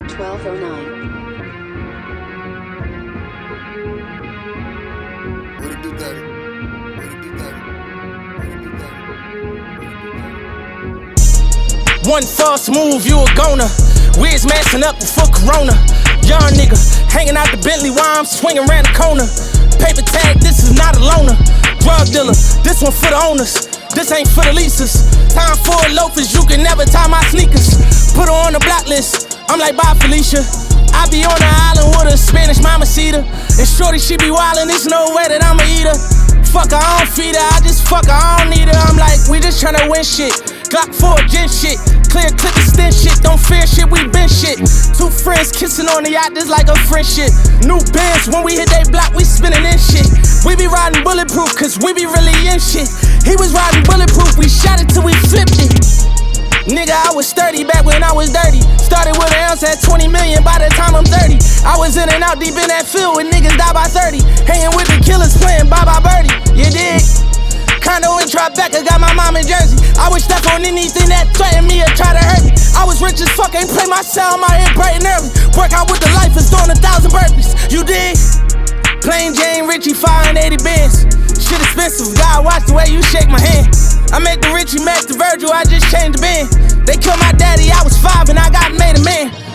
1209. What it do, daddy? What it do, daddy? What it do, daddy? One false move, you a goner. Wiz messing up before Corona. Young nigga, hanging out the Bentley while I'm swinging around the corner. Paper tag, this is not a loaner. Drug dealer, this one for the owners. This ain't for the leases. Time for loafers, you can never tie my sneakers. Put her on the block list, I'm like, bye Felicia. I be on the island with a Spanish mamacita. And shorty, she be wildin', there's no way that I'ma eat her. Fuck her, I don't feed her, I just fuck her, I don't need her. I'm like, we just tryna win shit. Glock 4 gen shit. Clear clip extend shit, don't fear shit, we been shit. Two friends kissing on the yacht, this like a friendship. New bands, when we hit they block, we spinning in shit. We be riding bulletproof, cause we be really in shit. He was riding bulletproof, we shot it till we flipped it. Nigga, I was 30 back when I was dirty. Started with an ounce at 20 million by the time I'm 30. I was in and out deep in that field when niggas die by 30. Hanging with the killers playing bye bye birdie, you dig? Condo in Tribeca, got my mom in Jersey. I would step on anything that threatened me or try to hurt me. I was rich as fuck, ain't play my sound, my head bright and early. Work out with the life is doing 1,000 burpees, you dig? Plain Jane Richie, 580 bands. Shit expensive, God watch the way you shake my hand. I made the Richie Mac the Virgil, I just changed the band. They killed my daddy, I was 5 and I got made a man.